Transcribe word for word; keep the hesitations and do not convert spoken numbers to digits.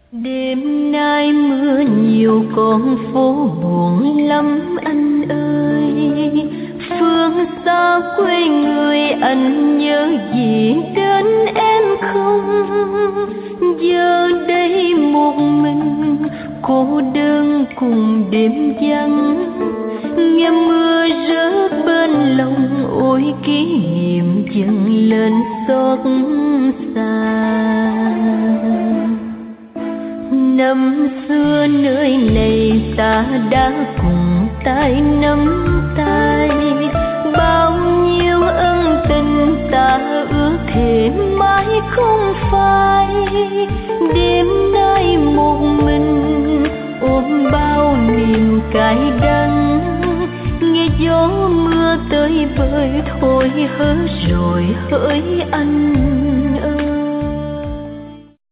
Đêm nay mưa nhiều con phố buồn lắm anh ơi, phương xa quê người anh nhớ gì đến em không? Giờ đây một mình cô đơn cùng đêm vắng, nghe mưa rớt bên lòng, ôi kỷ niệm dâng lên xót xa. Năm xưa nơi này ta đã cùng tay nắm tay, bao nhiêu ân tình ta ước thề mãi không phai. Đêm nay một mình ôm bao niềm cay đắng, nghe gió mưa tới bời thôi hỡi rồi hỡi anh.